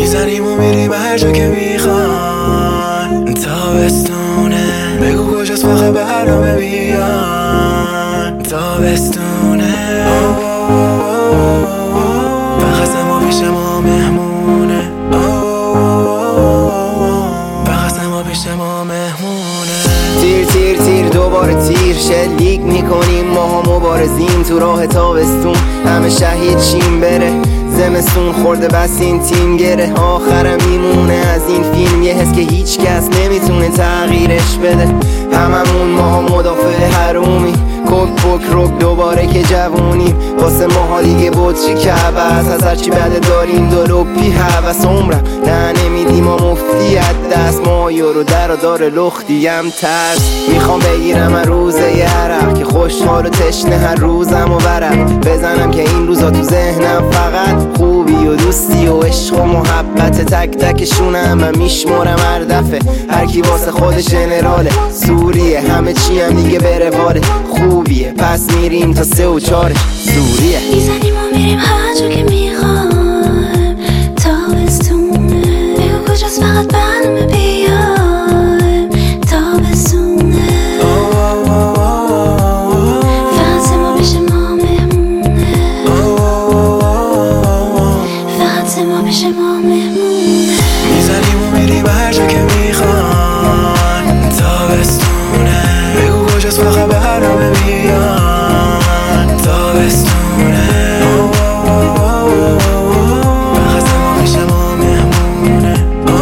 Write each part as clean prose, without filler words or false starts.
میزنیم و میریم هر جا که میخوان. تابستونه بگو کجاست فقط برنامه بیان. تابستونه فقط ما پیش ما مهمونه. فقط ما پیش ما مهمونه. تیر تیر تیر دوباره تیر شلیک میکنیم، ماها مبارزیم تو راه تابستون. همه شهید شیم بره زمستون خورده بس این تیم گره. آخرم میمونه از این فیلم یه حس که هیچ کس نمیتونه تغییرش بده. هممون ماها مدافع حرومی، کوک پوک روک دوباره که جوونیم. واسه ماها دیگه بطری که عوض از هرچی بده داریم دلوپی حوث. عمرم نه نمیدیم و مفتی از دست ما یورو در و دار لختیم ترس. میخوام بگیرم هر روزه یه عرق که خوشحال و تشنه هر روزم و ورق بزنم که این روزا تو ذهنم فقط خوبی و دوستی و عشق و محبت. تک تکشونم من میشمارم هر دفعه هر کی واسه خودش جنراله. سوریه همه چی هم دیگه به رواله. خوبیه پس میریم تا 3 و 4 سوریه. میزنیم و میریم هر جا که میخوایم. تابستونه بگو کجاست فقط برنامه بیایم. تابستونه فقط ما پیش ما مهمونه. فقط ما پیش ما مهمونه. میزنیم و میریم هر جا که میخوان. تابستونه بگو کجاست فقط برنامه بیان. تابستونه فقط ما پیش ما مهمونه.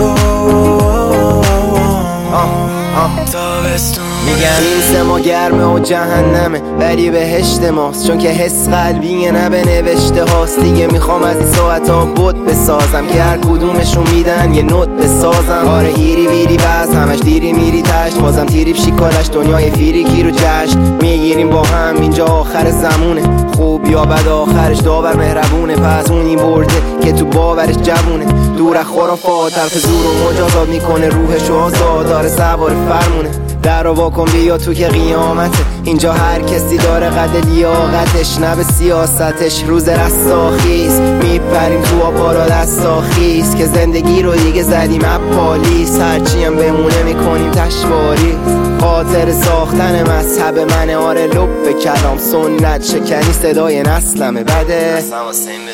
تابستونه میگن این سما گرمه و جهنمه ولی بهشت ماست، چون که حس قلبیه نه به نوشته هاست. دیگه میخوام از این ساعت ها بود بسازم که هر کدومشون میدن یه نوت بسازم. آره ایری ویری بس همش دیری میری تشت بازم تیریب شیکالش دنیای فیریکی رو جشن میگیریم با هم. اینجا آخر زمونه خوب یا بد آخرش داور مهربونه. پس اونی برده که تو باورش جوونه دور از خرافات طرف زور و مجازات میکنه روحش آزاد داره سوار فرمونه. در رو واکن بیا تو که قیامته اینجا هر کسی داره قد لیاقتش نه به سیاستش. روز رستاخیز میپریم تو آبارا دستاخیز که زندگی رو دیگه زدیم اپالیس. هرچی هم بمونه میکنیم تشواریز. خاطر ساختن مذهب من آره لب به کلام سنت شکنی صدای نسلمه بده. اصلا واسه این به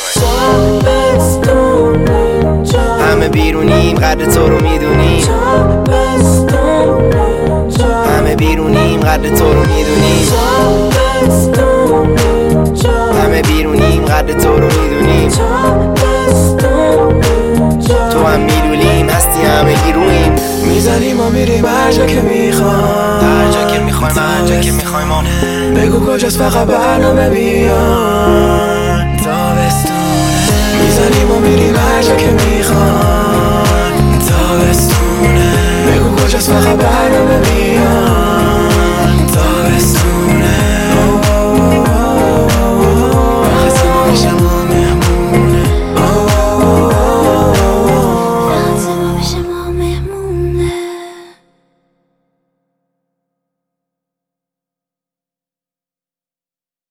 دنیا همه بیرونیم قدر تو رو میدونیم. همه بیرونیم قدر تو رو میدونیم. همه بیرونیم قدر تو رو میدونیم. تو هم میدونیم هستی همه گیرویم. میزنیم و میریم هر جا که میخوام. هر جا که میخوایم هر جا که میخوایم. بگو کجاست فقط برنامه بیان. تابستونه میزنیم و میریم هر جا که میخوام. تابستونه بگو کجاست فقط برنامه بیان.